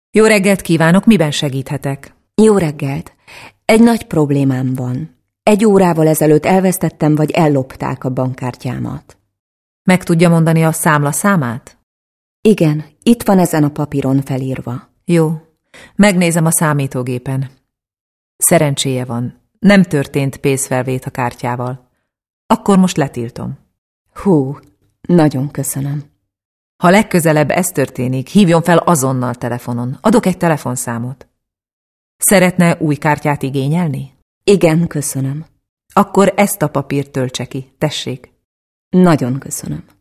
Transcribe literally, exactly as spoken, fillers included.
Jó reggelt kívánok, miben segíthetek? Jó reggelt. Egy nagy problémám van. Egy órával ezelőtt elvesztettem, vagy ellopták a bankkártyámat. Meg tudja mondani a számla számát? Igen, itt van ezen a papíron felírva. Jó, megnézem a számítógépen. Szerencséje van, nem történt pénzfelvét a kártyával. Akkor most letiltom. Hú, nagyon köszönöm. Ha legközelebb ez történik, hívjon fel azonnal telefonon. Adok egy telefonszámot. Szeretne új kártyát igényelni? Igen, köszönöm. Akkor ezt a papírt töltse ki, tessék. Nagyon köszönöm.